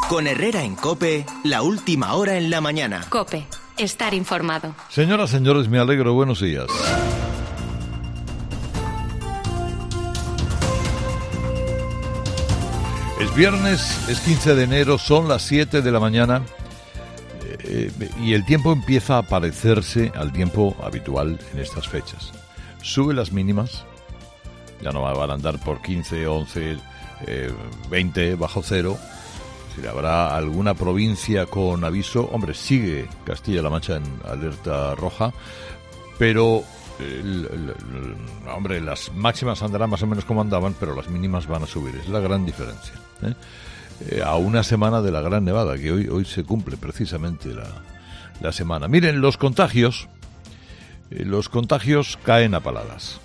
Con Herrera en COPE, la última hora en la mañana. COPE, estar informado. Señoras, señores, me alegro. Buenos días. Es viernes, es 15 de enero, son las 7 de la mañana y el tiempo empieza a parecerse al tiempo habitual en estas fechas. Sube las mínimas, ya no van a andar por 15, 11, 20 bajo cero. Si habrá alguna provincia con aviso, hombre, sigue Castilla-La Mancha en alerta roja, pero hombre, las máximas andarán más o menos como andaban, pero las mínimas van a subir, es la gran diferencia, a una semana de la gran nevada, que hoy se cumple precisamente la semana. Miren, los contagios caen a paladas.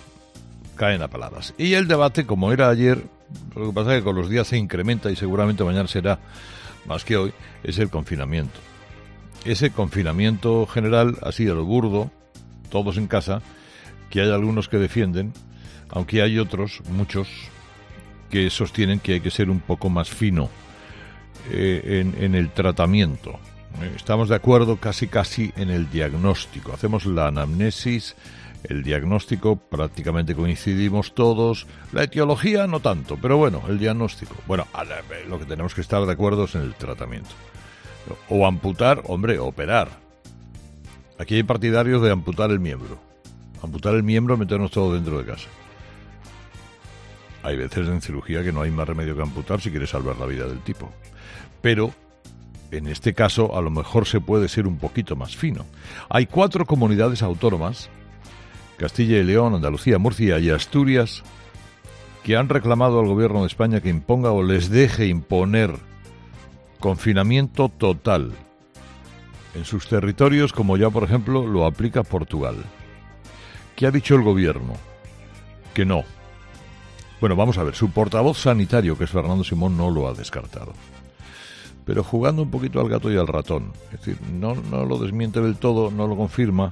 Y el debate, como era ayer, lo que pasa es que con los días se incrementa y seguramente mañana será más que hoy, es el confinamiento. Ese confinamiento general, así a lo burdo, todos en casa, que hay algunos que defienden, aunque hay otros, muchos, que sostienen que hay que ser un poco más fino en el tratamiento. Estamos de acuerdo casi en el diagnóstico. Hacemos la anamnesis, el diagnóstico, prácticamente coincidimos todos. La etiología no tanto, pero bueno, el diagnóstico. Bueno, lo que tenemos que estar de acuerdo es en el tratamiento. O amputar, hombre, operar. Aquí hay partidarios de amputar el miembro. Amputar el miembro, meternos todo dentro de casa. Hay veces en cirugía que no hay más remedio que amputar si quieres salvar la vida del tipo. Pero en este caso a lo mejor se puede ser un poquito más fino. Hay 4 comunidades autónomas, Castilla y León, Andalucía, Murcia y Asturias, que han reclamado al gobierno de España que imponga o les deje imponer confinamiento total en sus territorios, como ya por ejemplo lo aplica Portugal. ¿Qué ha dicho el gobierno? Que no. Bueno, vamos a ver, su portavoz sanitario, que es Fernando Simón, no lo ha descartado. Pero jugando un poquito al gato y al ratón, es decir, no lo desmiente del todo, no lo confirma,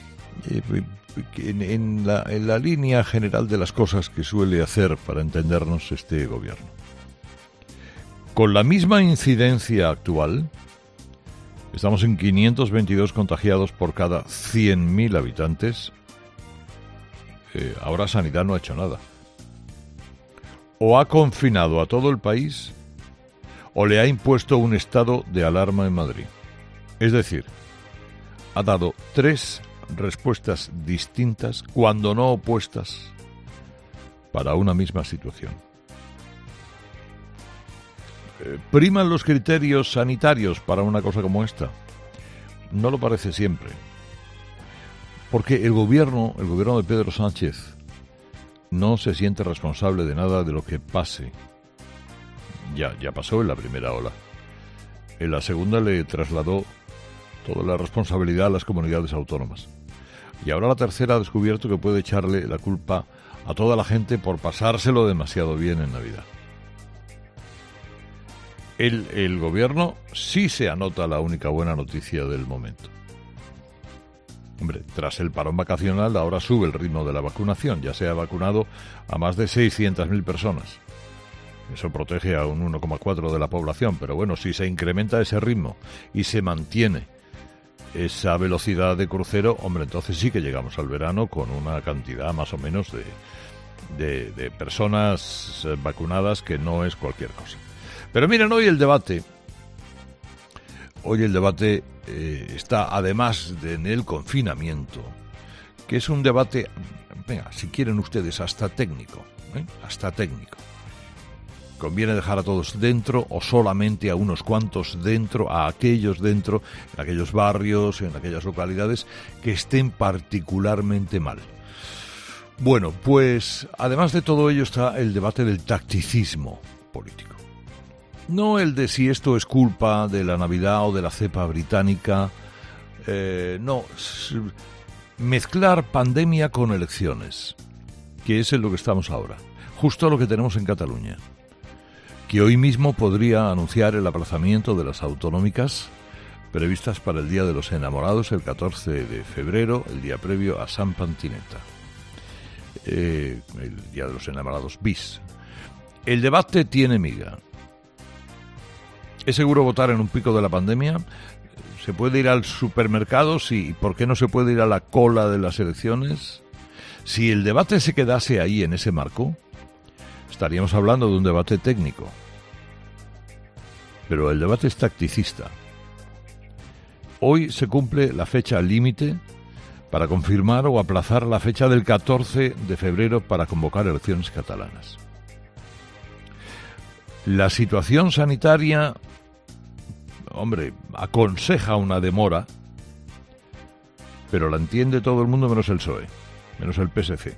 en la línea general de las cosas que suele hacer para entendernos este gobierno. Con la misma incidencia actual, estamos en 522 contagiados por cada 100.000 habitantes. Ahora Sanidad no ha hecho nada. O ha confinado a todo el país, o le ha impuesto un estado de alarma en Madrid. Es decir, ha dado 3 respuestas distintas, cuando no opuestas, para una misma situación. ¿Priman los criterios sanitarios para una cosa como esta? No lo parece siempre. Porque el gobierno de Pedro Sánchez no se siente responsable de nada de lo que pase. Ya pasó en la primera ola. En la segunda le trasladó toda la responsabilidad a las comunidades autónomas. Y ahora la tercera ha descubierto que puede echarle la culpa a toda la gente por pasárselo demasiado bien en Navidad. El gobierno sí se anota la única buena noticia del momento. Hombre, tras el parón vacacional ahora sube el ritmo de la vacunación. Ya se ha vacunado a más de 600.000 personas. Eso protege a un 1,4% de la población, pero bueno, si se incrementa ese ritmo y se mantiene esa velocidad de crucero, hombre, entonces sí que llegamos al verano con una cantidad más o menos de personas vacunadas, que no es cualquier cosa. Pero miren, hoy el debate está, además en el confinamiento, que es un debate, venga, si quieren ustedes, hasta técnico. ¿Conviene dejar a todos dentro o solamente a unos cuantos dentro, a aquellos dentro, en aquellos barrios, en aquellas localidades que estén particularmente mal? Bueno, pues además de todo ello está el debate del tacticismo político. No el de si esto es culpa de la Navidad o de la cepa británica, no, mezclar pandemia con elecciones, que es en lo que estamos ahora, justo lo que tenemos en Cataluña, que hoy mismo podría anunciar el aplazamiento de las autonómicas previstas para el Día de los Enamorados, el 14 de febrero, el día previo a Sant Pantineta, el Día de los Enamorados bis. El debate tiene miga. ¿Es seguro votar en un pico de la pandemia? ¿Se puede ir al supermercado? Sí. ¿Por qué no se puede ir a la cola de las elecciones? Si el debate se quedase ahí en ese marco, estaríamos hablando de un debate técnico. Pero el debate es tacticista. Hoy se cumple la fecha límite para confirmar o aplazar la fecha del 14 de febrero para convocar elecciones catalanas. La situación sanitaria, aconseja una demora, pero la entiende todo el mundo menos el PSOE, menos el PSC.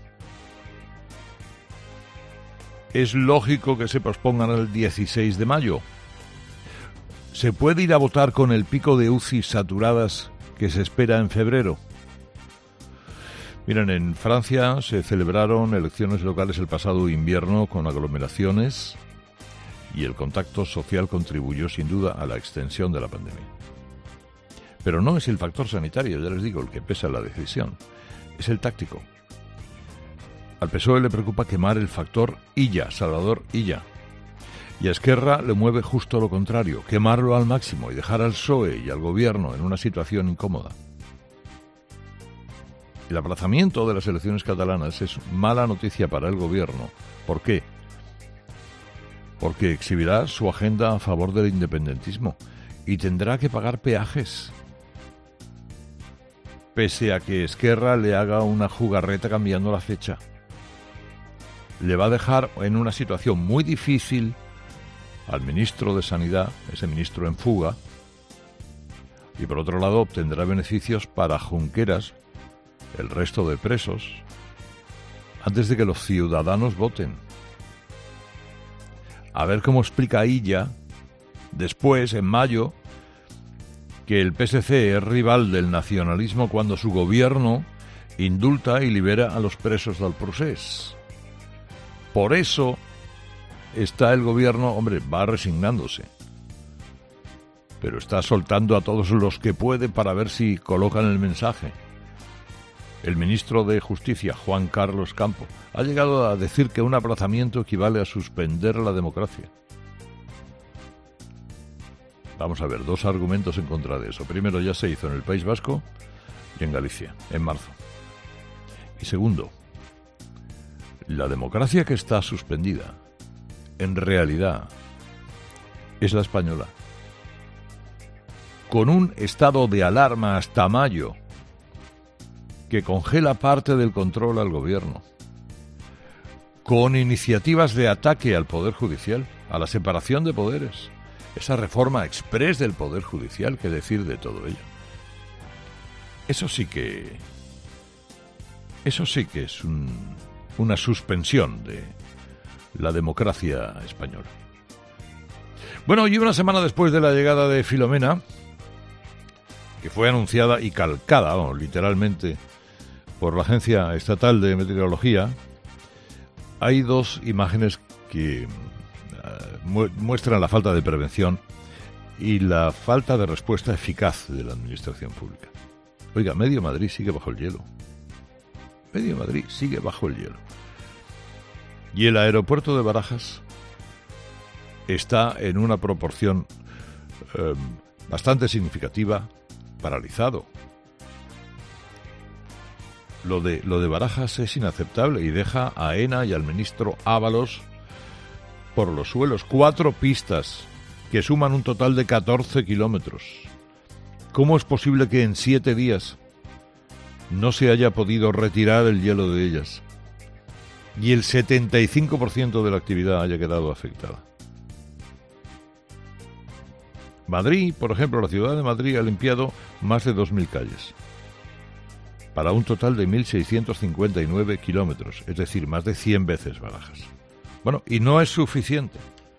Es lógico que se pospongan al 16 de mayo. ¿Se puede ir a votar con el pico de UCI saturadas que se espera en febrero? Miren, en Francia se celebraron elecciones locales el pasado invierno con aglomeraciones y el contacto social contribuyó sin duda a la extensión de la pandemia. Pero no es el factor sanitario, ya les digo, el que pesa en la decisión, es el táctico. Al PSOE le preocupa quemar el factor Illa, Salvador Illa. Y a Esquerra le mueve justo lo contrario, quemarlo al máximo y dejar al PSOE y al gobierno en una situación incómoda. El aplazamiento de las elecciones catalanas es mala noticia para el gobierno. ¿Por qué? Porque exhibirá su agenda a favor del independentismo y tendrá que pagar peajes. Pese a que Esquerra le haga una jugarreta cambiando la fecha. Le va a dejar en una situación muy difícil al ministro de Sanidad, ese ministro en fuga, y por otro lado obtendrá beneficios para Junqueras, el resto de presos, antes de que los ciudadanos voten. A ver cómo explica Illa, después, en mayo, que el PSC es rival del nacionalismo cuando su gobierno indulta y libera a los presos del procés. Por eso está el gobierno, va resignándose, pero está soltando a todos los que puede para ver si colocan el mensaje. El ministro de Justicia, Juan Carlos Campo, ha llegado a decir que un aplazamiento equivale a suspender la democracia. Vamos a ver, dos argumentos en contra de eso. Primero, ya se hizo en el País Vasco y en Galicia, en marzo. Y segundo, la democracia que está suspendida, en realidad, es la española. Con un estado de alarma hasta mayo, que congela parte del control al gobierno, con iniciativas de ataque al Poder Judicial, a la separación de poderes, esa reforma exprés del Poder Judicial, ¿qué decir de todo ello? Eso sí que es una suspensión de la democracia española. Bueno, y una semana después de la llegada de Filomena, que fue anunciada y calcada, literalmente, por la Agencia Estatal de Meteorología, hay dos imágenes que muestran la falta de prevención y la falta de respuesta eficaz de la administración pública. Oiga, medio Madrid sigue bajo el hielo. Medio Madrid sigue bajo el hielo. Y el aeropuerto de Barajas está en una proporción bastante significativa paralizado. Lo de Barajas es inaceptable y deja a AENA y al ministro Ábalos por los suelos. 4 pistas que suman un total de 14 kilómetros. ¿Cómo es posible que en 7 días no se haya podido retirar el hielo de ellas y el 75% de la actividad haya quedado afectada? Madrid, por ejemplo, la ciudad de Madrid ha limpiado más de 2.000 calles, para un total de 1.659 kilómetros, es decir, más de 100 veces Barajas. Bueno, y no es suficiente.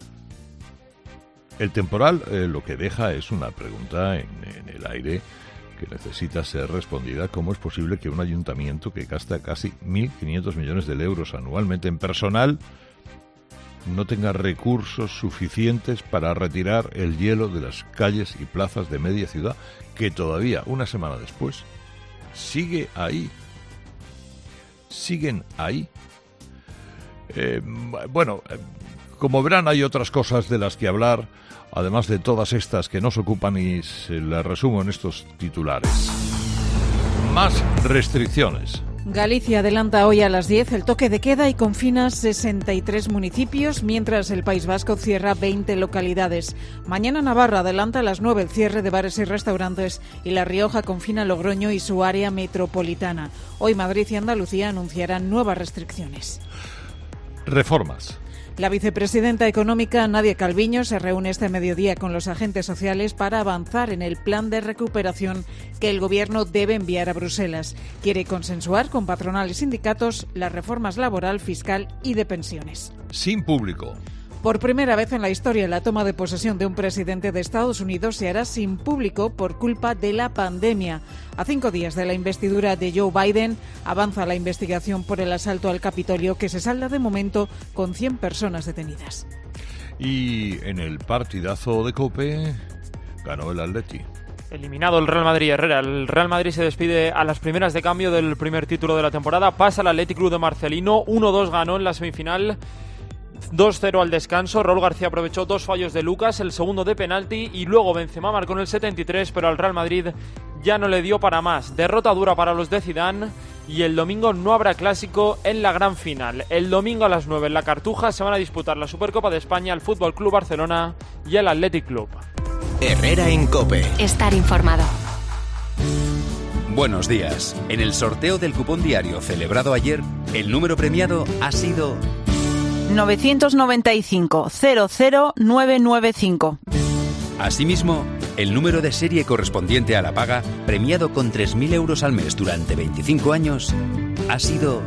El temporal lo que deja es una pregunta en el aire que necesita ser respondida. ¿Cómo es posible que un ayuntamiento que gasta casi 1.500 millones de euros anualmente en personal no tenga recursos suficientes para retirar el hielo de las calles y plazas de media ciudad, que todavía, una semana después, sigue ahí? Siguen ahí. Como verán, hay otras cosas de las que hablar, además de todas estas que nos ocupan, y se las resumo en estos titulares. Más restricciones. Galicia adelanta hoy a las 10 el toque de queda y confina 63 municipios, mientras el País Vasco cierra 20 localidades. Mañana Navarra adelanta a las 9 el cierre de bares y restaurantes y La Rioja confina Logroño y su área metropolitana. Hoy Madrid y Andalucía anunciarán nuevas restricciones. Reformas. La vicepresidenta económica Nadia Calviño se reúne este mediodía con los agentes sociales para avanzar en el plan de recuperación que el Gobierno debe enviar a Bruselas. Quiere consensuar con patronal y sindicatos las reformas laboral, fiscal y de pensiones. Sin público. Por primera vez en la historia, la toma de posesión de un presidente de Estados Unidos se hará sin público por culpa de la pandemia. A 5 días de la investidura de Joe Biden, avanza la investigación por el asalto al Capitolio, que se salda de momento con 100 personas detenidas. Y en el partidazo de COPE ganó el Atleti. Eliminado el Real Madrid, Herrera. El Real Madrid se despide a las primeras de cambio del primer título de la temporada. Pasa al Athletic Club de Marcelino. 1-2 ganó en la semifinal. 2-0 al descanso. Raúl García aprovechó 2 fallos de Lucas, el segundo de penalti, y luego Benzema marcó en el 73, pero al Real Madrid ya no le dio para más. Derrota dura para los de Zidane, y el domingo no habrá clásico en la gran final. El domingo a las 9 en la Cartuja se van a disputar la Supercopa de España, el Fútbol Club Barcelona y el Athletic Club. Herrera en COPE. Estar informado. Buenos días. En el sorteo del cupón diario celebrado ayer, el número premiado ha sido 995 00995. Asimismo, el número de serie correspondiente a la paga, premiado con 3.000 euros al mes durante 25 años, ha sido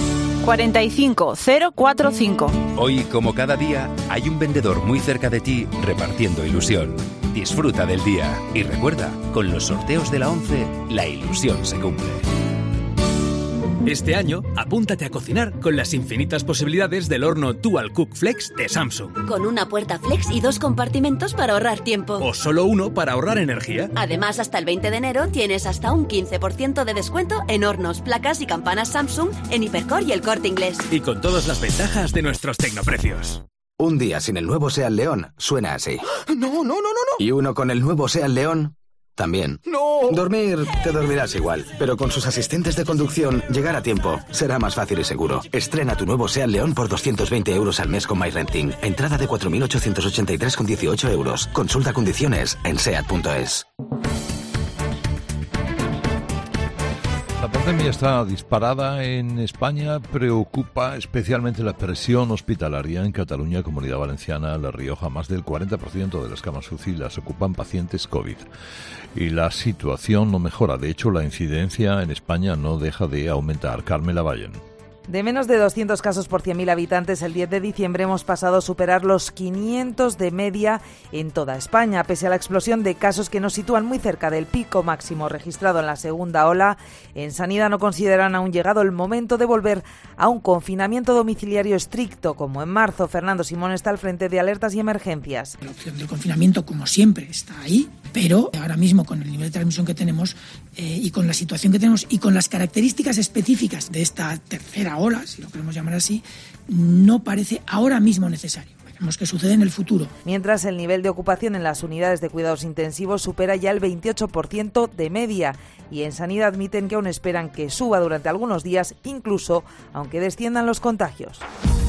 45045. Hoy, como cada día, hay un vendedor muy cerca de ti repartiendo ilusión. Disfruta del día y recuerda, con los sorteos de la 11, la ilusión se cumple. Este año, apúntate a cocinar con las infinitas posibilidades del horno Dual Cook Flex de Samsung. Con una puerta flex y 2 compartimentos para ahorrar tiempo. O solo uno para ahorrar energía. Además, hasta el 20 de enero tienes hasta un 15% de descuento en hornos, placas y campanas Samsung en Hipercor y El Corte Inglés. Y con todas las ventajas de nuestros tecnoprecios. Un día sin el nuevo SEAT León suena así. No. Y uno con el nuevo SEAT León también. ¡No! Dormir, te dormirás igual. Pero con sus asistentes de conducción, llegar a tiempo será más fácil y seguro. Estrena tu nuevo SEAT León por 220 euros al mes con MyRenting. Entrada de 4.883,18 euros. Consulta condiciones en SEAT.es. La pandemia está disparada en España, preocupa especialmente la presión hospitalaria en Cataluña, Comunidad Valenciana, La Rioja. Más del 40% de las camas UCI las ocupan pacientes COVID. Y la situación no mejora. De hecho, la incidencia en España no deja de aumentar. Carmela Vallen. De menos de 200 casos por 100.000 habitantes, el 10 de diciembre hemos pasado a superar los 500 de media en toda España. Pese a la explosión de casos que nos sitúan muy cerca del pico máximo registrado en la segunda ola, en Sanidad no consideran aún llegado el momento de volver a un confinamiento domiciliario estricto, como en marzo. Fernando Simón está al frente de Alertas y Emergencias. La opción del confinamiento, como siempre, está ahí, pero ahora mismo con el nivel de transmisión que tenemos y con la situación que tenemos y con las características específicas de esta tercera ola, si lo queremos llamar así, no parece ahora mismo necesario. Veremos qué sucede en el futuro. Mientras el nivel de ocupación en las unidades de cuidados intensivos supera ya el 28% de media, y en Sanidad admiten que aún esperan que suba durante algunos días, incluso aunque desciendan los contagios.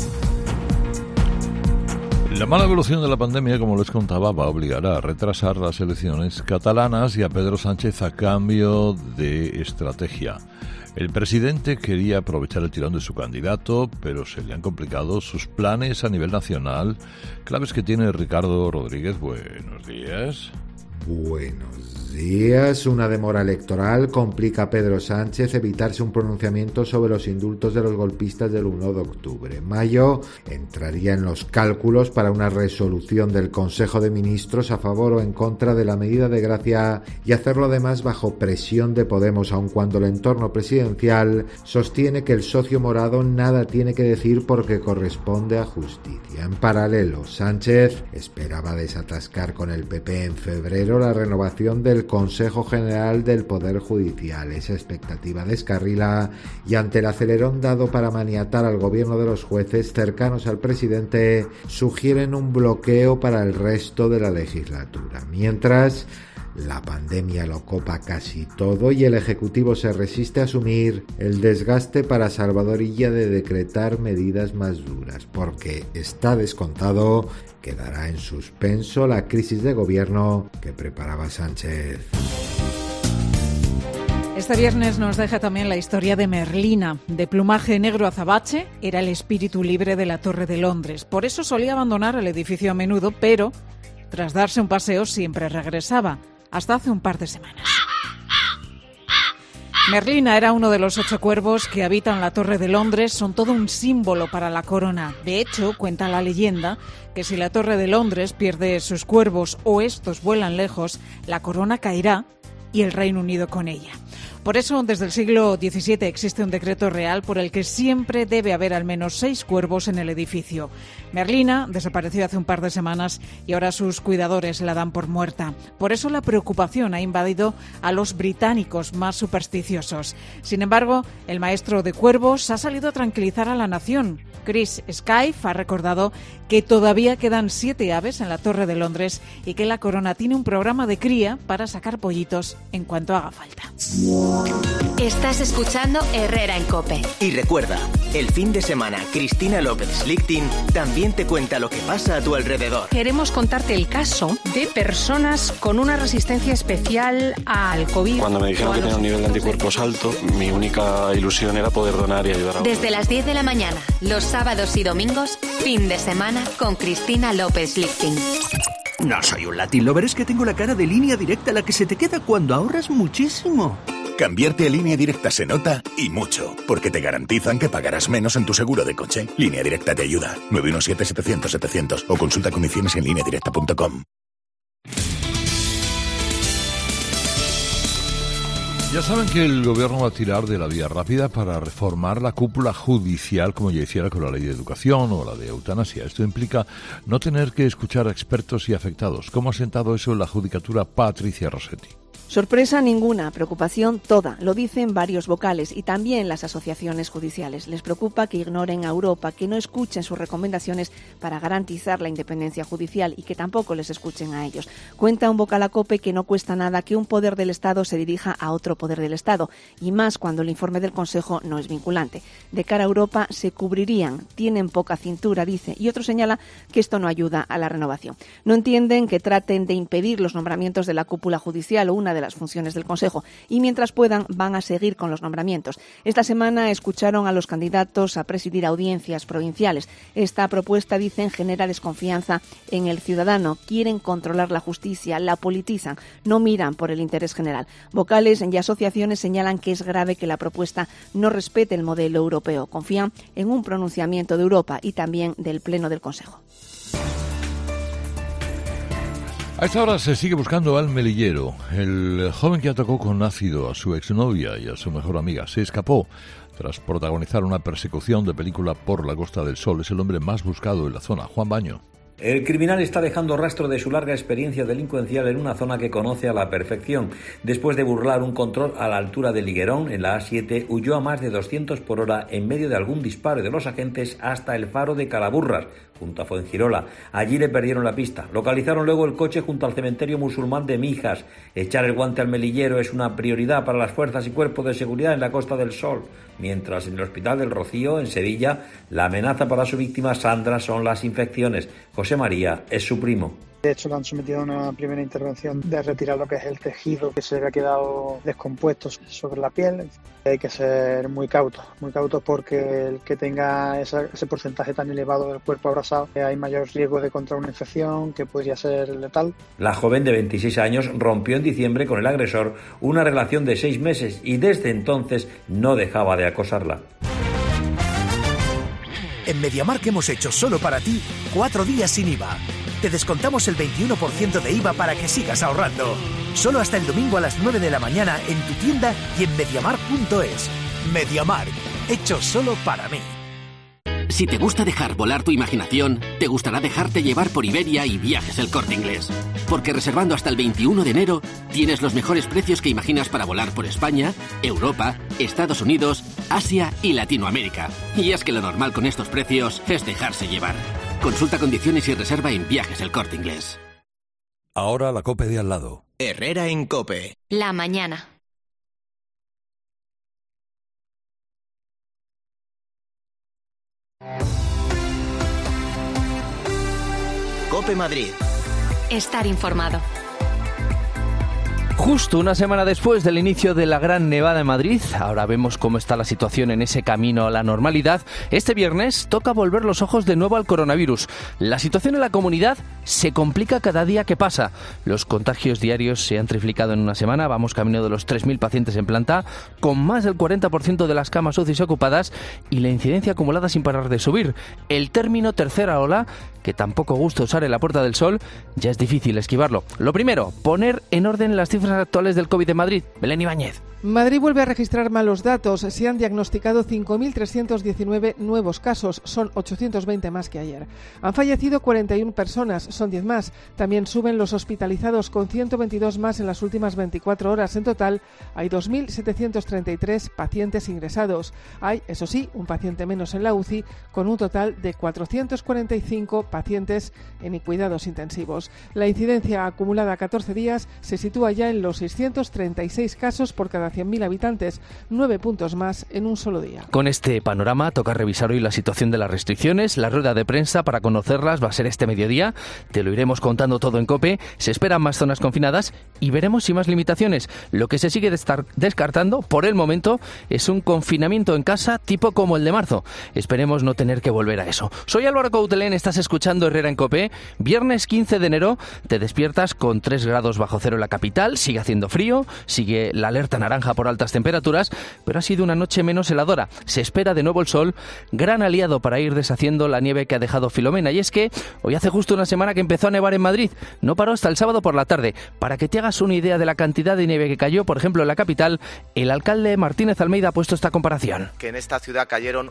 La mala evolución de la pandemia, como les contaba, va a obligar a retrasar las elecciones catalanas y a Pedro Sánchez a cambio de estrategia. El presidente quería aprovechar el tirón de su candidato, pero se le han complicado sus planes a nivel nacional. Claves que tiene Ricardo Rodríguez. Buenos días. Buenos días. Una demora electoral complica a Pedro Sánchez evitarse un pronunciamiento sobre los indultos de los golpistas del 1 de octubre. Mayo entraría en los cálculos para una resolución del Consejo de Ministros a favor o en contra de la medida de gracia, y hacerlo además bajo presión de Podemos, aun cuando el entorno presidencial sostiene que el socio morado nada tiene que decir porque corresponde a justicia. En paralelo, Sánchez esperaba desatascar con el PP en febrero febrero la renovación del Consejo General del Poder Judicial. Esa expectativa descarrila y ante el acelerón dado para maniatar al gobierno de los jueces cercanos al presidente, sugieren un bloqueo para el resto de la legislatura. Mientras, la pandemia lo copa casi todo y el Ejecutivo se resiste a asumir el desgaste para Salvador Illa de decretar medidas más duras, porque está descontado quedará en suspenso la crisis de gobierno que preparaba Sánchez. Este viernes nos deja también la historia de Merlina. De plumaje negro azabache, era el espíritu libre de la Torre de Londres. Por eso solía abandonar el edificio a menudo, pero tras darse un paseo siempre regresaba. Hasta hace un par de semanas. Merlina era uno de los 8 cuervos que habitan la Torre de Londres, son todo un símbolo para la corona. De hecho, cuenta la leyenda que si la Torre de Londres pierde sus cuervos o estos vuelan lejos, la corona caerá y el Reino Unido con ella. Por eso, desde el siglo XVII existe un decreto real por el que siempre debe haber al menos 6 cuervos en el edificio. Merlina desapareció hace un par de semanas y ahora sus cuidadores la dan por muerta. Por eso la preocupación ha invadido a los británicos más supersticiosos. Sin embargo, el maestro de cuervos ha salido a tranquilizar a la nación. Chris Skiff ha recordado que todavía quedan 7 aves en la Torre de Londres y que la corona tiene un programa de cría para sacar pollitos en cuanto haga falta. Estás escuchando Herrera en COPE. Y recuerda, el fin de semana Cristina López-Slichting también te cuenta lo que pasa a tu alrededor. Queremos contarte el caso de personas con una resistencia especial al COVID. Cuando me dijeron que tenía un nivel de anticuerpos alto, mi única ilusión era poder donar y ayudar a otros. Desde las 10 de la mañana, los sábados y domingos, fin de semana con Cristina López-Slichting. No soy un Latin lover, es que tengo la cara de Línea Directa, la que se te queda cuando ahorras muchísimo. Cambiarte a Línea Directa se nota y mucho, porque te garantizan que pagarás menos en tu seguro de coche. Línea Directa te ayuda. 917-700-700 o consulta condiciones en lineadirecta.com. Ya saben que el gobierno va a tirar de la vía rápida para reformar la cúpula judicial, como ya hiciera con la ley de educación o la de eutanasia. Esto implica no tener que escuchar a expertos y afectados. ¿Cómo ha sentado eso en la judicatura Patricia Rossetti? Sorpresa ninguna, preocupación toda, lo dicen varios vocales y también las asociaciones judiciales. Les preocupa que ignoren a Europa, que no escuchen sus recomendaciones para garantizar la independencia judicial y que tampoco les escuchen a ellos. Cuenta un vocal a COPE que no cuesta nada que un poder del Estado se dirija a otro poder del Estado, y más cuando el informe del Consejo no es vinculante. De cara a Europa se cubrirían, tienen poca cintura, dice, y otro señala que esto no ayuda a la renovación. No entienden que traten de impedir los nombramientos de la cúpula judicial o una de las funciones del Consejo, y mientras puedan van a seguir con los nombramientos. Esta semana escucharon a los candidatos a presidir audiencias provinciales. Esta propuesta, dicen, genera desconfianza en el ciudadano. Quieren controlar la justicia, la politizan, no miran por el interés general. Vocales y asociaciones señalan que es grave que la propuesta no respete el modelo europeo. Confían en un pronunciamiento de Europa y también del Pleno del Consejo. A esta hora se sigue buscando al melillero. El joven que atacó con ácido a su exnovia y a su mejor amiga se escapó tras protagonizar una persecución de película por la Costa del Sol. Es el hombre más buscado en la zona. Juan Baño. El criminal está dejando rastro de su larga experiencia delincuencial en una zona que conoce a la perfección. Después de burlar un control a la altura de Liguerón, en la A7, huyó a más de 200 por hora en medio de algún disparo de los agentes hasta el faro de Calaburras, junto a Fuengirola. Allí le perdieron la pista. Localizaron luego el coche junto al cementerio musulmán de Mijas. Echar el guante al melillero es una prioridad para las fuerzas y cuerpos de seguridad en la Costa del Sol. Mientras en el Hospital del Rocío, en Sevilla, la amenaza para su víctima Sandra son las infecciones. José María es su primo. De hecho, le han sometido a una primera intervención de retirar lo que es el tejido que se había quedado descompuesto sobre la piel. Hay que ser muy cautos porque el que tenga ese porcentaje tan elevado del cuerpo abrasado, hay mayor riesgo de contraer una infección que podría ser letal. La joven de 26 años rompió en diciembre con el agresor una relación de 6 meses y desde entonces no dejaba de acosarla. En MediaMarkt hemos hecho solo para ti 4 días sin IVA. Te descontamos el 21% de IVA para que sigas ahorrando. Solo hasta el domingo a las 9 de la mañana en tu tienda y en MediaMarkt.es. MediaMarkt, hecho solo para mí. Si te gusta dejar volar tu imaginación, te gustará dejarte llevar por Iberia y Viajes El Corte Inglés. Porque reservando hasta el 21 de enero, tienes los mejores precios que imaginas para volar por España, Europa, Estados Unidos, Asia y Latinoamérica. Y es que lo normal con estos precios es dejarse llevar. Consulta condiciones y reserva en Viajes El Corte Inglés. Ahora la COPE de al lado. Herrera en COPE. La mañana. COPE Madrid. Estar informado. Justo una semana después del inicio de la gran nevada en Madrid, ahora vemos cómo está la situación en ese camino a la normalidad. Este viernes toca volver los ojos de nuevo al coronavirus. La situación en la comunidad se complica cada día que pasa. Los contagios diarios se han triplicado en una semana, vamos camino de los 3.000 pacientes en planta, con más del 40% de las camas UCI ocupadas y la incidencia acumulada sin parar de subir. El término tercera ola, que tampoco gusta usar en la Puerta del Sol, ya es difícil esquivarlo. Lo primero, poner en orden las cifras actuales del COVID de Madrid. Belén Ibáñez. Madrid vuelve a registrar malos datos. Se han diagnosticado 5.319 nuevos casos, son 820 más que ayer. Han fallecido 41 personas, son 10 más. También suben los hospitalizados, con 122 más en las últimas 24 horas. En total hay 2.733 pacientes ingresados. Hay, eso sí, un paciente menos en la UCI, con un total de 445 pacientes en cuidados intensivos. La incidencia acumulada a 14 días se sitúa ya en los 636 casos por cada 100.000 habitantes, 9 puntos más en un solo día. Con este panorama toca revisar hoy la situación de las restricciones. La rueda de prensa para conocerlas va a ser este mediodía. Te lo iremos contando todo en COPE. Se esperan más zonas confinadas y veremos si más limitaciones. Lo que se sigue descartando por el momento es un confinamiento en casa tipo como el de marzo. Esperemos no tener que volver a eso. Soy Álvaro Coutelén, estás escuchando Herrera en COPE. Viernes 15 de enero te despiertas con 3 grados bajo cero en la capital. Sigue haciendo frío, sigue la alerta naranja por altas temperaturas, pero ha sido una noche menos heladora. Se espera de nuevo el sol, gran aliado para ir deshaciendo la nieve que ha dejado Filomena. Y es que hoy hace justo una semana que empezó a nevar en Madrid. No paró hasta el sábado por la tarde. Para que te hagas una idea de la cantidad de nieve que cayó, por ejemplo, en la capital, el alcalde Martínez Almeida ha puesto esta comparación. Que en esta ciudad cayeron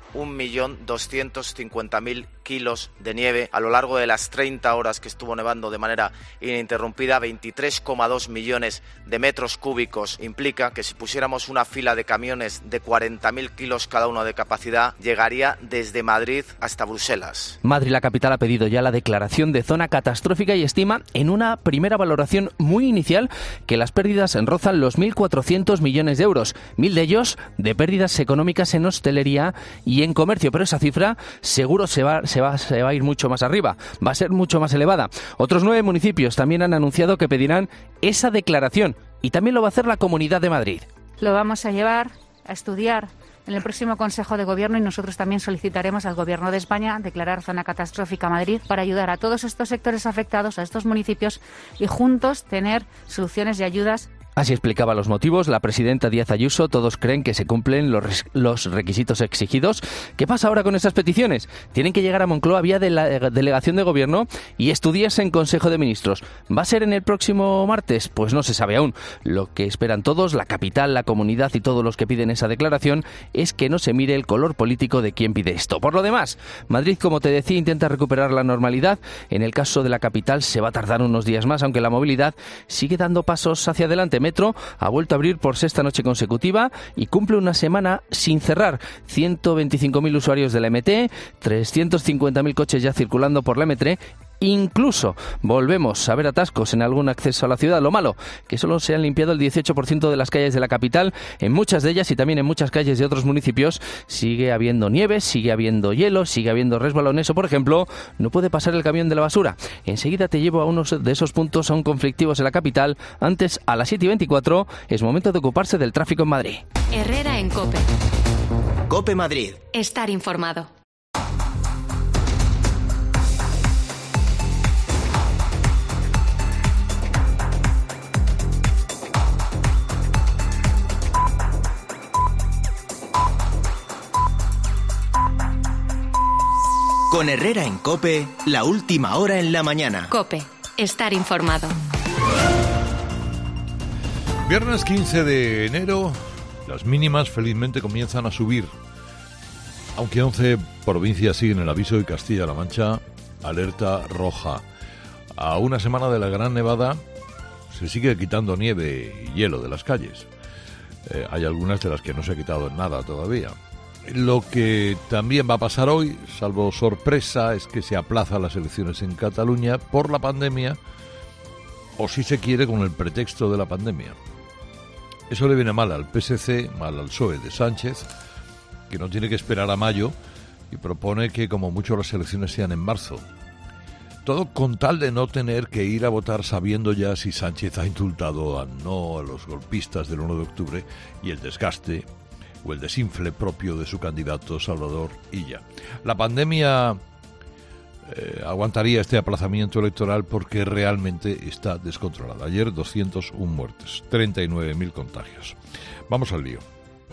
1.250.000 kilos de nieve a lo largo de las 30 horas que estuvo nevando de manera ininterrumpida. 23,2 millones de metros cúbicos. Implica que si pusiéramos una fila de camiones de 40.000 kilos cada uno de capacidad, llegaría desde Madrid hasta Bruselas. Madrid, la capital, ha pedido ya la declaración de zona catastrófica y estima, en una primera valoración muy inicial, que las pérdidas rozan los 1.400 millones de euros. 1.000 de ellos de pérdidas económicas en hostelería y en comercio, pero esa cifra seguro se va a ir mucho más arriba, va a ser mucho más elevada. Otros 9 municipios también han anunciado que pedirán esa declaración. Y también lo va a hacer la Comunidad de Madrid. Lo vamos a llevar a estudiar en el próximo Consejo de Gobierno y nosotros también solicitaremos al Gobierno de España declarar zona catastrófica Madrid para ayudar a todos estos sectores afectados, a estos municipios, y juntos tener soluciones y ayudas. Así explicaba los motivos la presidenta Díaz Ayuso. Todos creen que se cumplen los requisitos exigidos. ¿Qué pasa ahora con esas peticiones? Tienen que llegar a Moncloa vía de la delegación de gobierno y estudiarse en Consejo de Ministros. ¿Va a ser en el próximo martes? Pues no se sabe aún. Lo que esperan todos, la capital, la comunidad y todos los que piden esa declaración, es que no se mire el color político de quien pide esto. Por lo demás, Madrid, como te decía, intenta recuperar la normalidad. En el caso de la capital se va a tardar unos días más, aunque la movilidad sigue dando pasos hacia adelante. Metro ha vuelto a abrir por sexta noche consecutiva y cumple una semana sin cerrar. 125.000 usuarios de la MT, 350.000 coches ya circulando por la M3. Incluso volvemos a ver atascos en algún acceso a la ciudad. Lo malo, que solo se han limpiado el 18% de las calles de la capital. En muchas de ellas y también en muchas calles de otros municipios sigue habiendo nieve, sigue habiendo hielo, sigue habiendo resbalones o, por ejemplo, no puede pasar el camión de la basura. Enseguida te llevo a unos de esos puntos aún conflictivos en la capital. Antes, a las 7:24, es momento de ocuparse del tráfico en Madrid. Herrera en COPE. COPE Madrid. Estar informado. Con Herrera en COPE, la última hora en la mañana. COPE, estar informado. Viernes 15 de enero, las mínimas felizmente comienzan a subir. Aunque 11 provincias siguen el aviso de Castilla-La Mancha, alerta roja. A una semana de la gran nevada se sigue quitando nieve y hielo de las calles. Hay algunas de las que no se ha quitado nada todavía. Lo que también va a pasar hoy, salvo sorpresa, es que se aplazan las elecciones en Cataluña por la pandemia, o si se quiere con el pretexto de la pandemia. Eso le viene mal al PSC, mal al PSOE de Sánchez, que no tiene que esperar a mayo y propone que como mucho las elecciones sean en marzo. Todo con tal de no tener que ir a votar sabiendo ya si Sánchez ha indultado a los golpistas del 1 de octubre y el desgaste o el desinfle propio de su candidato Salvador Illa. La pandemia aguantaría este aplazamiento electoral porque realmente está descontrolada. Ayer 201 muertes, 39.000 contagios. Vamos al lío.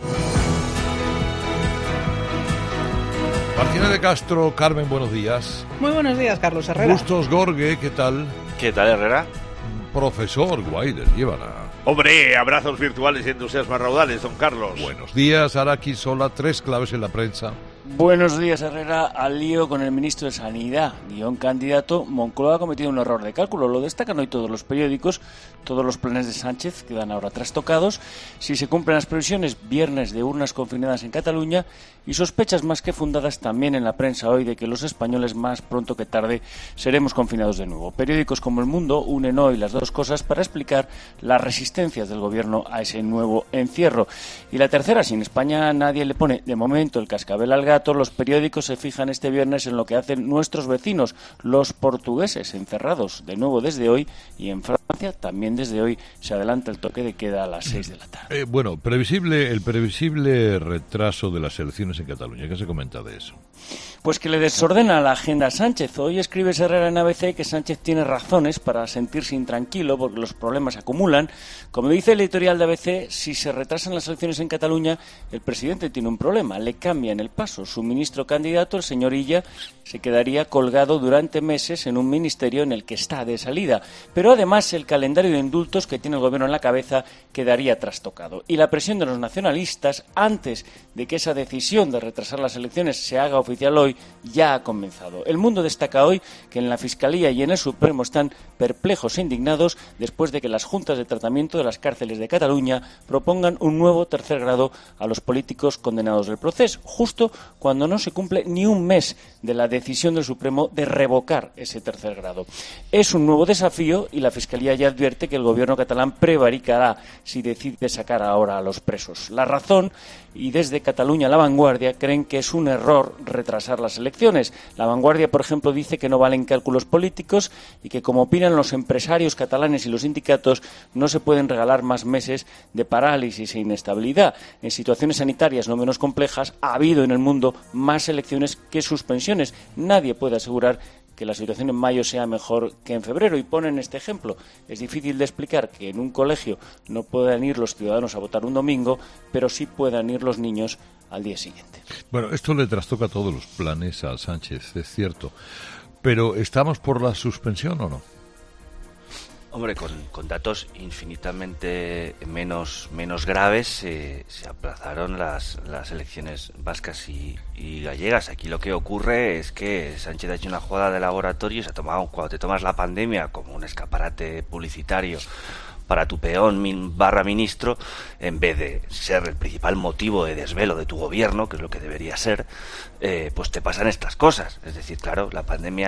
Martina de Castro, Carmen, buenos días. Muy buenos días, Carlos Herrera. Bustos Gorge, ¿qué tal? ¿Qué tal, Herrera? Profesor Guaides, llévala. Hombre, abrazos virtuales y entusiasmas raudales, don Carlos. Buenos días, Araki Sola, 3 claves en la prensa. Buenos días, Herrera. Al lío con el ministro de Sanidad, candidato. Moncloa ha cometido un error de cálculo. Lo destacan hoy todos los periódicos. Todos los planes de Sánchez quedan ahora trastocados. Si se cumplen las previsiones, viernes de urnas confinadas en Cataluña y sospechas más que fundadas también en la prensa hoy de que los españoles más pronto que tarde seremos confinados de nuevo. Periódicos como El Mundo unen hoy las dos cosas para explicar las resistencias del gobierno a ese nuevo encierro. Y la tercera, si en España nadie le pone de momento el cascabel al gato, los periódicos se fijan este viernes en lo que hacen nuestros vecinos, los portugueses, encerrados de nuevo desde hoy, y en Francia también desde hoy se adelanta el toque de queda a las 6 de la tarde. El previsible retraso de las elecciones en Cataluña, ¿qué se comenta de eso? Pues que le desordena la agenda a Sánchez. Hoy escribe Herrera en ABC que Sánchez tiene razones para sentirse intranquilo porque los problemas se acumulan. Como dice el editorial de ABC, si se retrasan las elecciones en Cataluña, el presidente tiene un problema, le cambian el paso. Su ministro candidato, el señor Illa, se quedaría colgado durante meses en un ministerio en el que está de salida. Pero además el calendario de indultos que tiene el gobierno en la cabeza quedaría trastocado. Y la presión de los nacionalistas, antes de que esa decisión de retrasar las elecciones se haga oficial hoy, ya ha comenzado. El Mundo destaca hoy que en la Fiscalía y en el Supremo están perplejos e indignados después de que las juntas de tratamiento de las cárceles de Cataluña propongan un nuevo tercer grado a los políticos condenados del proceso, justo cuando no se cumple ni un mes de la decisión del Supremo de revocar ese tercer grado. Es un nuevo desafío y la Fiscalía ya advierte que el gobierno catalán prevaricará si decide sacar ahora a los presos. La razón, y desde Cataluña La Vanguardia, creen que es un error retrasar las elecciones. La Vanguardia, por ejemplo, dice que no valen cálculos políticos y que, como opinan los empresarios catalanes y los sindicatos, no se pueden regalar más meses de parálisis e inestabilidad. En situaciones sanitarias no menos complejas, ha habido en el mundo más elecciones que suspensiones. Nadie puede asegurar que la situación en mayo sea mejor que en febrero, y ponen este ejemplo. Es difícil de explicar que en un colegio no puedan ir los ciudadanos a votar un domingo, pero sí puedan ir los niños al día siguiente. Bueno, esto le trastoca todos los planes a Sánchez, es cierto. Pero ¿estamos por la suspensión o no? Hombre, con datos infinitamente menos graves se aplazaron las elecciones vascas y gallegas. Aquí lo que ocurre es que Sánchez ha hecho una jugada de laboratorio y se ha tomado, cuando te tomas la pandemia como un escaparate publicitario para tu peón ministro, en vez de ser el principal motivo de desvelo de tu gobierno, que es lo que debería ser, pues te pasan estas cosas. Es decir, claro, la pandemia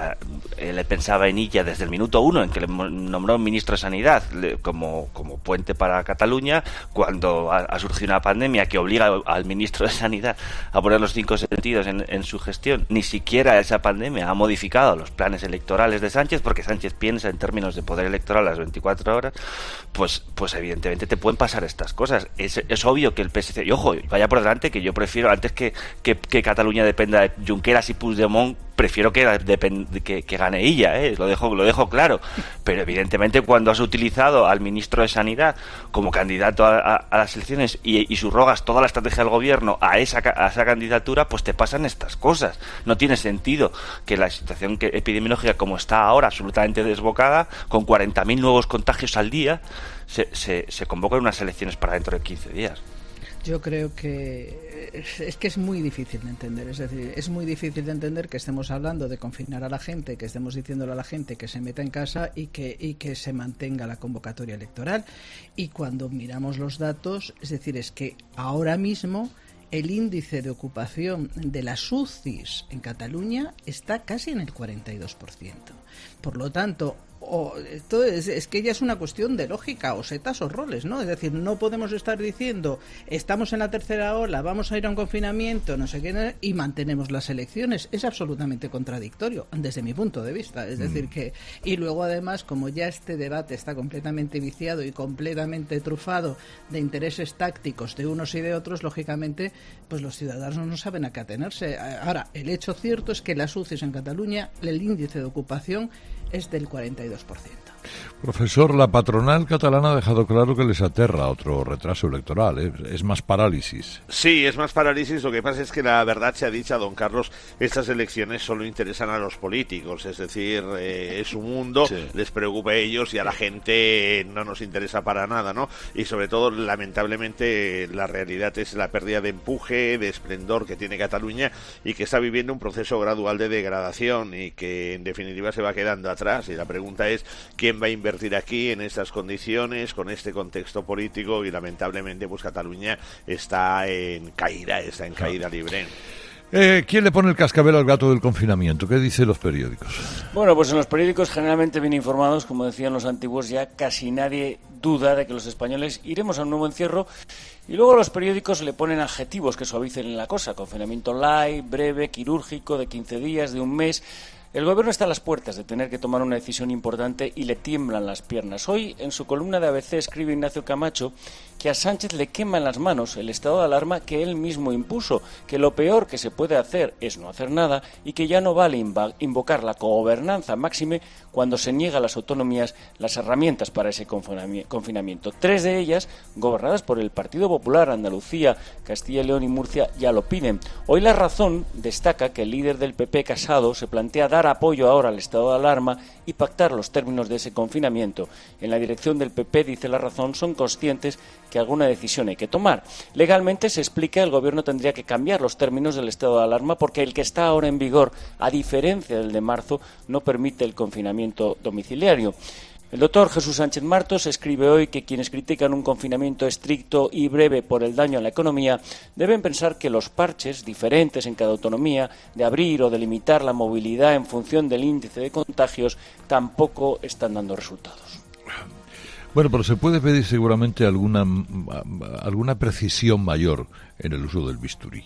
él pensaba en ella desde el minuto 1 en que le nombró ministro de Sanidad como puente para Cataluña. Cuando ha surgido una pandemia que obliga al ministro de Sanidad a poner los 5 sentidos en su gestión, ni siquiera esa pandemia ha modificado los planes electorales de Sánchez, porque Sánchez piensa en términos de poder electoral a las 24 horas, pues evidentemente te pueden pasar estas cosas. Es obvio que el PSC, y ojo, vaya por delante, que yo prefiero, antes que Cataluña dependa de Junqueras y Puigdemont, prefiero que gane ella, lo dejo claro. Pero evidentemente cuando has utilizado al ministro de Sanidad como candidato a las elecciones y subrogas toda la estrategia del gobierno a esa candidatura, pues te pasan estas cosas. No tiene sentido que la situación epidemiológica como está ahora, absolutamente desbocada, con 40.000 nuevos contagios al día, se convoquen unas elecciones para dentro de 15 días. Yo creo que es muy difícil de entender. Es decir, es muy difícil de entender que estemos hablando de confinar a la gente, que estemos diciéndole a la gente que se meta en casa y que se mantenga la convocatoria electoral. Y cuando miramos los datos, es decir, es que ahora mismo el índice de ocupación de las UCIs en Cataluña está casi en el 42%. Por lo tanto, es que ya es una cuestión de lógica, o setas o roles, ¿no? Es decir, no podemos estar diciendo estamos en la tercera ola, vamos a ir a un confinamiento, no sé qué, y mantenemos las elecciones. Es absolutamente contradictorio, desde mi punto de vista. Es decir, que... Y luego, además, como ya este debate está completamente viciado y completamente trufado de intereses tácticos de unos y de otros, lógicamente, pues los ciudadanos no saben a qué atenerse. Ahora, el hecho cierto es que las UCIs en Cataluña, el índice de ocupación es del 42%. Profesor, la patronal catalana ha dejado claro que les aterra otro retraso electoral, ¿eh? Es más parálisis. Sí, es más parálisis. Lo que pasa es que la verdad se ha dicho, don Carlos, estas elecciones solo interesan a los políticos, es decir, es su mundo, sí, les preocupa a ellos y a la gente no nos interesa para nada, ¿no? Y sobre todo, lamentablemente, la realidad es la pérdida de empuje, de esplendor que tiene Cataluña y que está viviendo un proceso gradual de degradación y que, en definitiva, se va quedando atrás. Y la pregunta es, ¿quién va a invertir aquí en estas condiciones, con este contexto político? Y lamentablemente pues Cataluña está en caída libre. ¿Quién le pone el cascabel al gato del confinamiento? ¿Qué dicen los periódicos? Bueno, pues en los periódicos generalmente bien informados, como decían los antiguos, ya casi nadie duda de que los españoles iremos a un nuevo encierro, y luego los periódicos le ponen adjetivos que suavicen la cosa: confinamiento light, breve, quirúrgico, de 15 días, de un mes. El gobierno está a las puertas de tener que tomar una decisión importante y le tiemblan las piernas. Hoy, en su columna de ABC, escribe Ignacio Camacho que a Sánchez le quema en las manos el estado de alarma que él mismo impuso, que lo peor que se puede hacer es no hacer nada y que ya no vale invocar la cogobernanza máxime cuando se niega a las autonomías las herramientas para ese confinamiento. 3 de ellas, gobernadas por el Partido Popular, Andalucía, Castilla y León y Murcia, ya lo piden. Hoy La Razón destaca que el líder del PP, Casado, se plantea dar apoyo ahora al estado de alarma y pactar los términos de ese confinamiento. En la dirección del PP, dice La Razón, son conscientes que alguna decisión hay que tomar. Legalmente, se explica, el gobierno tendría que cambiar los términos del estado de alarma porque el que está ahora en vigor, a diferencia del de marzo, no permite el confinamiento domiciliario. El doctor Jesús Sánchez Martos escribe hoy que quienes critican un confinamiento estricto y breve por el daño a la economía deben pensar que los parches diferentes en cada autonomía, de abrir o de limitar la movilidad en función del índice de contagios, tampoco están dando resultados. Bueno, pero se puede pedir seguramente alguna precisión mayor en el uso del bisturí.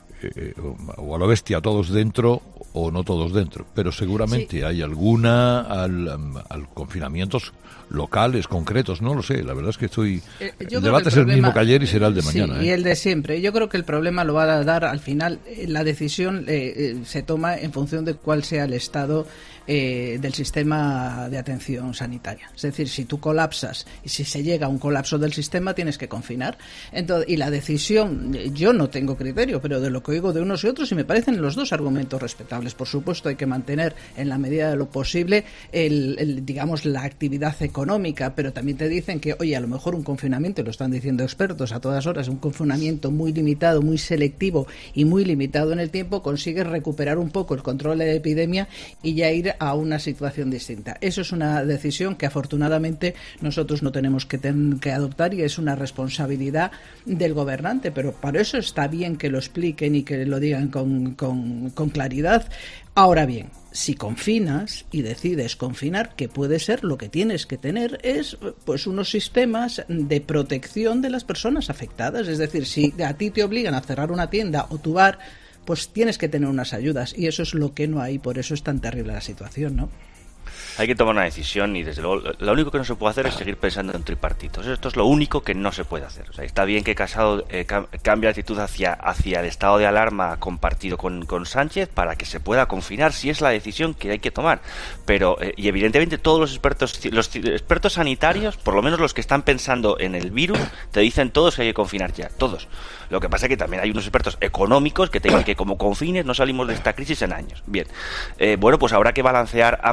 O a la bestia, todos dentro o no todos dentro, pero seguramente sí hay alguna al confinamientos locales, concretos, no lo sé, la verdad es que el debate es el mismo que ayer y será el de mañana. Sí, y el de siempre. Yo creo que el problema lo va a dar al final, la decisión se toma en función de cuál sea el estado del sistema de atención sanitaria. Es decir, si tú colapsas y si se llega a un colapso del sistema, tienes que confinar. Entonces, y la decisión, yo no tengo criterio, pero de lo que oigo de unos y otros, y me parecen los dos argumentos respetables. Por supuesto, hay que mantener en la medida de lo posible digamos, la actividad económica, pero también te dicen que, oye, a lo mejor un confinamiento, lo están diciendo expertos a todas horas, un confinamiento muy limitado, muy selectivo y muy limitado en el tiempo, consigue recuperar un poco el control de la epidemia y ya ir a una situación distinta. Eso es una decisión que afortunadamente nosotros no tenemos que adoptar y es una responsabilidad del gobernante, pero para eso está bien que lo expliquen y que lo digan con claridad. Ahora bien, si confinas y decides confinar, que puede ser, lo que tienes que tener es pues unos sistemas de protección de las personas afectadas. Es decir, si a ti te obligan a cerrar una tienda o tu bar, pues tienes que tener unas ayudas y eso es lo que no hay, por eso es tan terrible la situación, ¿no? Hay que tomar una decisión y, desde luego, lo único que no se puede hacer es seguir pensando en tripartitos. Esto es lo único que no se puede hacer. O sea, está bien que Casado cambie la actitud hacia el estado de alarma compartido con Sánchez para que se pueda confinar, si es la decisión que hay que tomar. Pero, y evidentemente todos los expertos sanitarios, por lo menos los que están pensando en el virus, te dicen todos que hay que confinar ya, todos. Lo que pasa es que también hay unos expertos económicos que te dicen que como confines no salimos de esta crisis en años. Bien, bueno, pues habrá que balancear ambas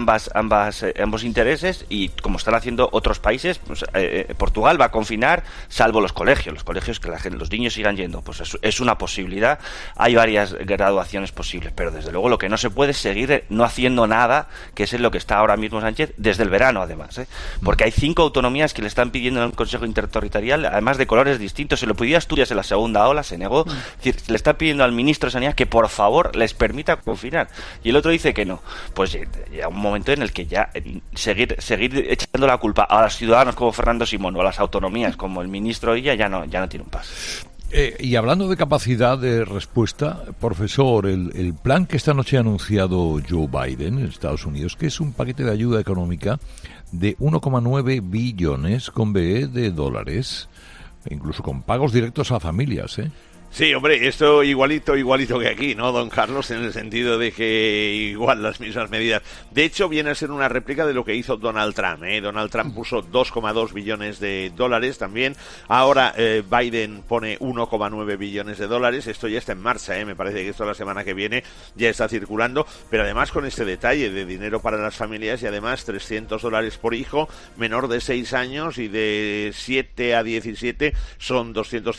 ambos intereses, y como están haciendo otros países, pues, Portugal va a confinar, salvo los colegios que los niños sigan yendo, pues es una posibilidad. Hay varias graduaciones posibles, pero desde luego lo que no se puede es seguir no haciendo nada, que es en lo que está ahora mismo Sánchez, desde el verano además, porque hay 5 autonomías que le están pidiendo en el Consejo Interterritorial, además de colores distintos. Se lo pidió a Asturias en la segunda ola, se negó. Es decir, le está pidiendo al ministro de Sanidad que por favor les permita confinar, y el otro dice que no. Pues llega un momento en el que ya seguir echando la culpa a los ciudadanos como Fernando Simón o a las autonomías como el ministro Illa ya no tiene un paso. Y hablando de capacidad de respuesta, profesor, el plan que esta noche ha anunciado Joe Biden en Estados Unidos, que es un paquete de ayuda económica de 1,9 billones con B de dólares, incluso con pagos directos a familias, Sí, hombre, esto igualito que aquí, ¿no, don Carlos? En el sentido de que igual las mismas medidas. De hecho, viene a ser una réplica de lo que hizo Donald Trump, Donald Trump puso 2,2 billones de dólares también. Ahora Biden pone 1,9 billones de dólares. Esto ya está en marcha, me parece que esto la semana que viene ya está circulando. Pero además con este detalle de dinero para las familias, y además $300 por hijo menor de 6 años, y de 7 a 17 son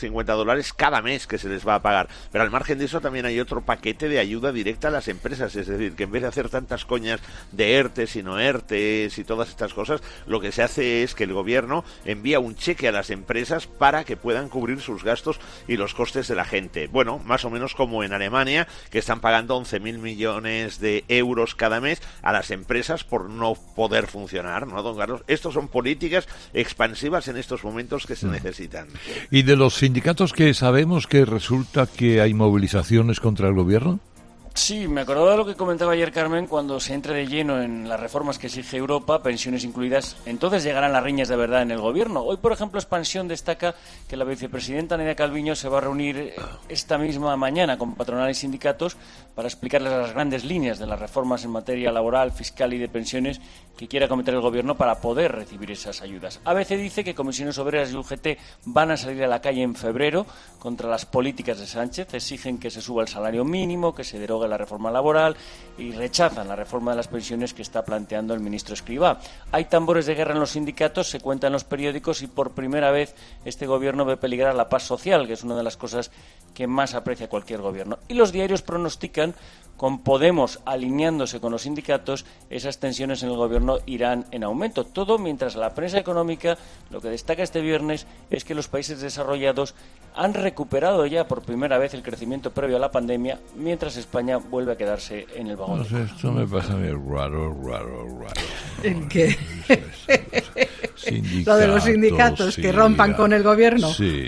$250 cada mes que se les va a pagar. Pero al margen de eso también hay otro paquete de ayuda directa a las empresas, es decir, que en vez de hacer tantas coñas de ERTES y no ERTES y todas estas cosas, lo que se hace es que el gobierno envía un cheque a las empresas para que puedan cubrir sus gastos y los costes de la gente. Bueno, más o menos como en Alemania, que están pagando 11.000 millones de euros cada mes a las empresas por no poder funcionar, ¿no, don Carlos? Estos son políticas expansivas en estos momentos que se necesitan. ¿Y de los sindicatos que sabemos que resulta que hay movilizaciones contra el gobierno? Sí, me acordaba de lo que comentaba ayer Carmen, cuando se entre de lleno en las reformas que exige Europa, pensiones incluidas, entonces llegarán las riñas de verdad en el gobierno. Hoy, por ejemplo, Expansión destaca que la vicepresidenta Nadia Calviño se va a reunir esta misma mañana con patronales y sindicatos para explicarles las grandes líneas de las reformas en materia laboral, fiscal y de pensiones que quiere acometer el gobierno para poder recibir esas ayudas. ABC dice que Comisiones Obreras y UGT van a salir a la calle en febrero contra las políticas de Sánchez, exigen que se suba el salario mínimo, que se derogue la reforma laboral, y rechazan la reforma de las pensiones que está planteando el ministro Escrivá. Hay tambores de guerra en los sindicatos, se cuenta en los periódicos, y por primera vez este gobierno ve peligrar la paz social, que es una de las cosas que más aprecia cualquier gobierno. Y los diarios pronostican, con Podemos alineándose con los sindicatos, esas tensiones en el gobierno irán en aumento. Todo mientras la prensa económica lo que destaca este viernes es que los países desarrollados han recuperado ya por primera vez el crecimiento previo a la pandemia, mientras España vuelve a quedarse en el vagón. No sé, esto me pasa a mí raro. ¿En qué? Lo de los sindicatos, sí, que rompan con el gobierno. Sí,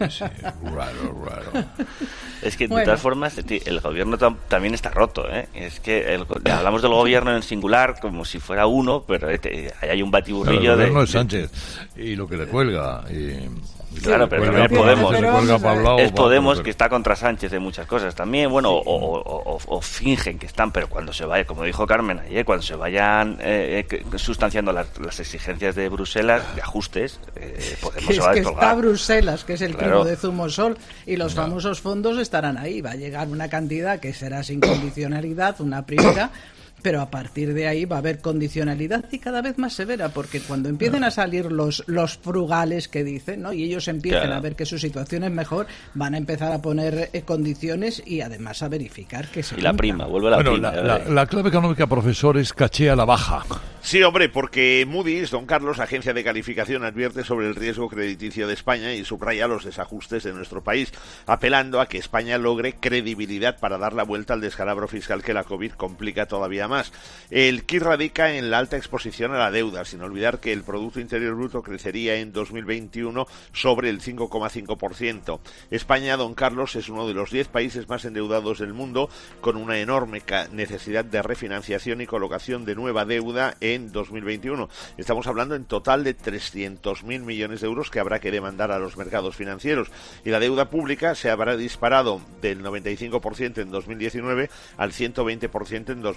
raro. Es que de todas formas el gobierno también está roto, Es que hablamos del gobierno en singular como si fuera uno, pero ahí hay un batiburrillo de... El gobierno es Sánchez y lo que le cuelga. Claro, pero también es Podemos que está contra Sánchez en muchas cosas también, bueno, sí. o fingen que están, pero cuando se vaya, como dijo Carmen ayer, cuando se vayan sustanciando las exigencias de Bruselas, de ajustes, Podemos se va a descolgar. Que está Bruselas, que es el primo de Zumosol, y los famosos fondos estarán ahí, va a llegar una cantidad que será sin condicionalidad, una primera, pero a partir de ahí va a haber condicionalidad y cada vez más severa, porque cuando empiecen a salir los frugales que dicen, ¿no? Y ellos empiecen a ver que su situación es mejor, van a empezar a poner condiciones y además a verificar que se y la prima, vuelve la prima. La clave económica, profesor, es caché a la baja. Sí, hombre, porque Moody's, don Carlos, agencia de calificación, advierte sobre el riesgo crediticio de España y subraya los desajustes de nuestro país, apelando a que España logre credibilidad para dar la vuelta al descalabro fiscal que la COVID complica todavía más. El quid radica en la alta exposición a la deuda, sin olvidar que el Producto Interior Bruto crecería en 2021 sobre el 5,5%. España, don Carlos, es uno de los 10 países más endeudados del mundo, con una enorme necesidad de refinanciación y colocación de nueva deuda en 2021. Estamos hablando en total de 300.000 millones de euros que habrá que demandar a los mercados financieros, y la deuda pública se habrá disparado del 95% en 2019 al 120% en 2020.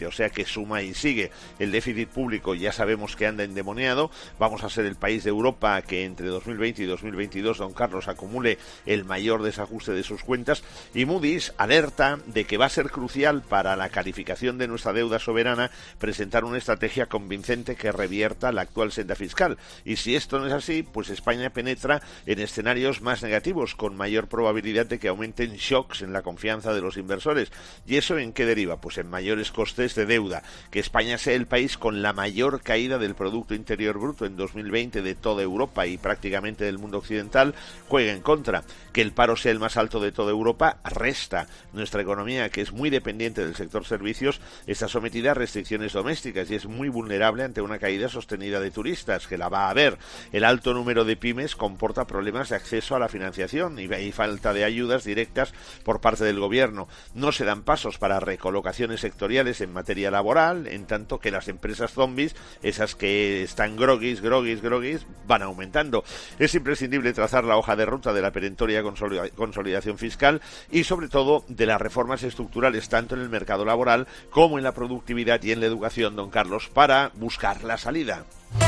o sea que suma y sigue. El déficit público ya sabemos que anda endemoniado, vamos a ser el país de Europa que entre 2020 y 2022, don Carlos, acumule el mayor desajuste de sus cuentas, y Moody's alerta de que va a ser crucial para la calificación de nuestra deuda soberana presentar una estrategia convincente que revierta la actual senda fiscal, y si esto no es así, pues España penetra en escenarios más negativos, con mayor probabilidad de que aumenten shocks en la confianza de los inversores. ¿Y eso en qué deriva? Pues en mayores costes de deuda, que España sea el país con la mayor caída del Producto Interior Bruto en 2020 de toda Europa y prácticamente del mundo occidental, juega en contra. Que el paro sea el más alto de toda Europa resta. Nuestra economía, que es muy dependiente del sector servicios, está sometida a restricciones domésticas y es muy vulnerable ante una caída sostenida de turistas, que la va a haber. El alto número de pymes comporta problemas de acceso a la financiación y hay falta de ayudas directas por parte del gobierno. No se dan pasos para recolocaciones sectoriales en materia laboral, en tanto que las empresas zombies, esas que están groguis, van aumentando. Es imprescindible trazar la hoja de ruta de la perentoria consolidación fiscal y sobre todo de las reformas estructurales tanto en el mercado laboral como en la productividad y en la educación, don Carlos, para buscar la salida.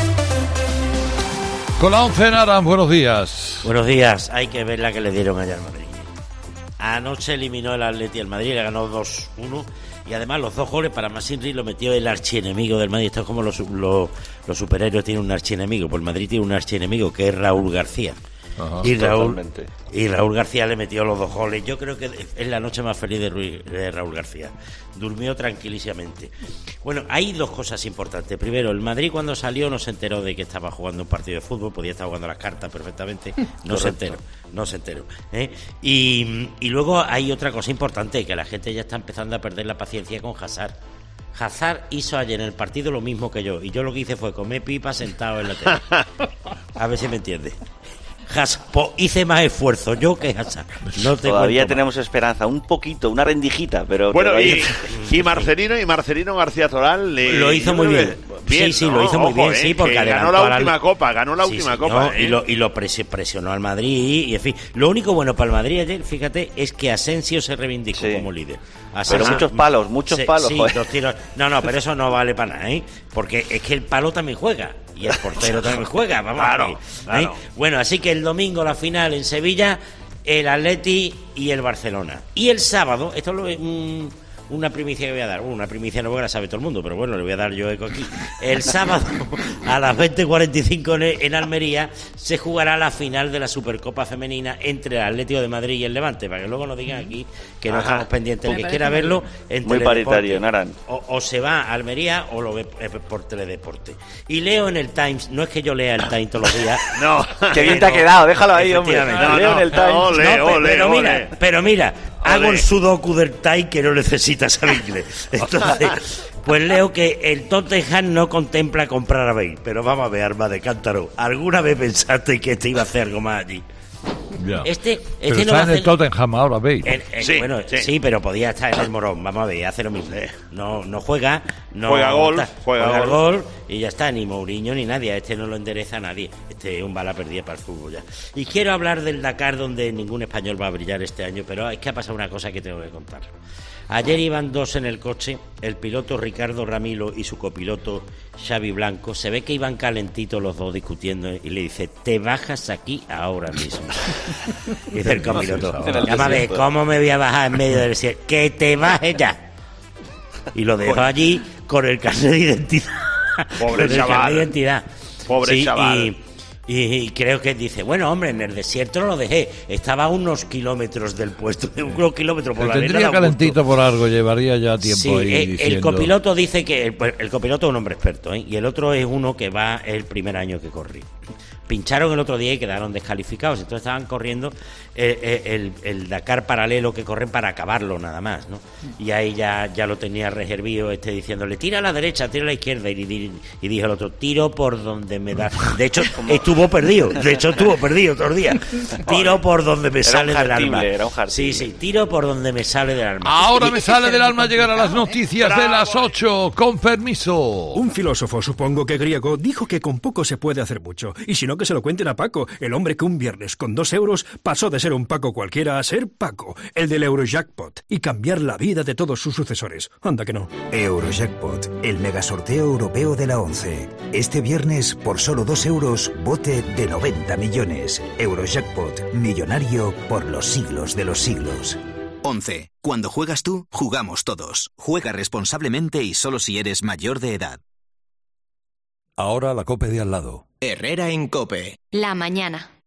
Con la 11 en Aran, buenos días. Buenos días, hay que ver la que le dieron ayer al Madrid. Anoche eliminó el Atleti al Madrid, le ganó 2-1 y además los 2 goles para Masinri lo metió el archienemigo del Madrid. Esto es como los superhéroes tienen un archienemigo, pues el Madrid tiene un archienemigo que es Raúl García. Ajá, y Raúl García le metió los 2 goles. Yo creo que es la noche más feliz de Raúl García. Durmió tranquilísimamente. Bueno, hay 2 cosas importantes. Primero, el Madrid cuando salió no se enteró de que estaba jugando un partido de fútbol, podía estar jugando las cartas perfectamente, no se enteró. Y luego hay otra cosa importante, que la gente ya está empezando a perder la paciencia con Hazard. Hazard hizo ayer en el partido lo mismo que yo, y yo lo que hice fue comer pipa sentado en la tele. A ver si me entiende. Hice más esfuerzo yo que Hazard. Todavía tenemos esperanza, un poquito, una rendijita, pero... Bueno, y Marcelino García Toral lo hizo muy bien. Sí, lo hizo muy bien, sí, porque ganó la última copa. Y lo presionó al Madrid, y en fin. Lo único bueno para el Madrid ayer, fíjate, es que Asensio se reivindicó como líder. Pero muchos palos. Sí, 2 tiros. No, pero eso no vale para nada, porque es que el palo también juega. Y el portero también juega, vamos. Claro. Bueno, así que el domingo la final en Sevilla, el Atleti y el Barcelona. Y el sábado, esto es una primicia que voy a dar. Una primicia no, porque la sabe todo el mundo, pero bueno, le voy a dar yo eco aquí. El sábado a las 20:45 en Almería se jugará la final de la Supercopa Femenina entre el Atlético de Madrid y el Levante, para que luego nos digan aquí que no estamos pendientes. El que quiera verlo en muy paritario, en Aran. O se va a Almería o lo ve por Teledeporte. Y leo en el Times, no es que yo lea el Times todos los días. No, qué bien te ha quedado, déjalo ahí, hombre. Leo en el Times. Pero mira, hago el sudoku del Times que no necesita saber inglés. Entonces, pues leo que el Tottenham no contempla comprar a Bale. Pero vamos a ver, Arma de Cántaro, ¿alguna vez pensaste que te iba a hacer algo más allí? Ya. Este pero no está en el Tottenham ahora, Bale. Sí, pero podía estar en el Morón. Vamos a ver, hace lo mismo. No juega, juega gol y ya está. Ni Mourinho ni nadie. Este no lo endereza a nadie. Este es un bala perdida para el fútbol ya. Y quiero hablar del Dakar, donde ningún español va a brillar este año, pero es que ha pasado una cosa que tengo que contar. Ayer iban 2 en el coche, el piloto Ricardo Ramilo y su copiloto Xavi Blanco. Se ve que iban calentitos los dos discutiendo y le dice: te bajas aquí ahora mismo. Dice el copiloto: llámame, ¿cómo me voy a bajar en medio del desierto? Que te bajes ya. Y lo dejó allí con el carnet de identidad. Pobre chaval. Pobre chaval. Y creo que dice: bueno, hombre, en el desierto no lo dejé, estaba a unos kilómetros del puesto, unos kilómetros por la arena. Tendría calentito por algo, llevaría ya tiempo ahí diciendo... El copiloto dice que el copiloto es un hombre experto, y el otro es uno que va el primer año que corrí. Pincharon el otro día y quedaron descalificados, entonces estaban corriendo el Dakar paralelo, que corren para acabarlo nada más, ¿no? Y ahí ya lo tenía reservido diciéndole: tira a la derecha, tira a la izquierda, y dijo el otro: tiro por donde me da. De hecho estuvo perdido todos los días. Tiro por donde me sale del alma. Sí, tiro por donde me sale del alma. Ahora me sale del alma llegar a las noticias de las 8, con permiso. Un filósofo, supongo que griego, dijo que con poco se puede hacer mucho, y si no, que que se lo cuenten a Paco, el hombre que un viernes con 2 euros pasó de ser un Paco cualquiera a ser Paco, el del Eurojackpot, y cambiar la vida de todos sus sucesores. Anda que no. Eurojackpot, el megasorteo europeo de la 11. Este viernes, por solo 2 euros, bote de 90 millones. Eurojackpot, millonario por los siglos de los siglos. 11. Cuando juegas tú, jugamos todos. Juega responsablemente y solo si eres mayor de edad. Ahora la COPE de al lado. Herrera en COPE. La mañana.